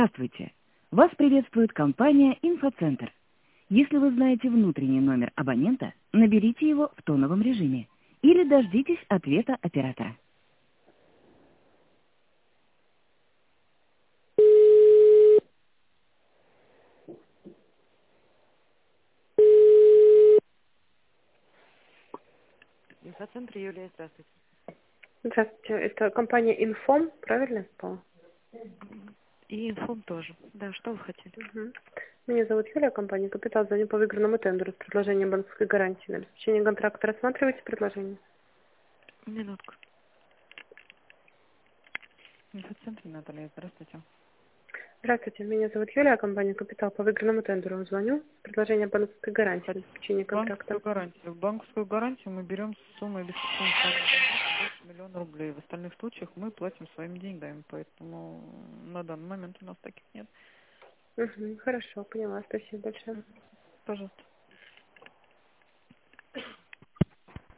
Здравствуйте! Вас приветствует компания «Инфоцентр». Если вы знаете внутренний номер абонента, наберите его в тоновом режиме или дождитесь ответа оператора. Инфоцентр, Юлия, здравствуйте. Здравствуйте, это компания Инфом, правильно я попала? И инфом тоже. Да, что вы хотели? Мгм. Меня зовут Юлия, компания Капитал, звоню по выигранному тендеру с предложением банковской гарантии на обеспечение контракта. Рассматриваете предложение? Минутку. Инфоцентр, Наталья, здравствуйте. Здравствуйте, меня зовут Юлия, компания Капитал, по выигранному тендеру звоню с предложением банковской гарантии на обеспечение контракта. Банковскую гарантию. Банковскую гарантию мы берем с суммой обеспечения больше миллиона рублей. В остальных случаях мы платим своими деньгами, поэтому на данный момент у нас таких нет. Угу, хорошо, поняла, спасибо большое. Пожалуйста.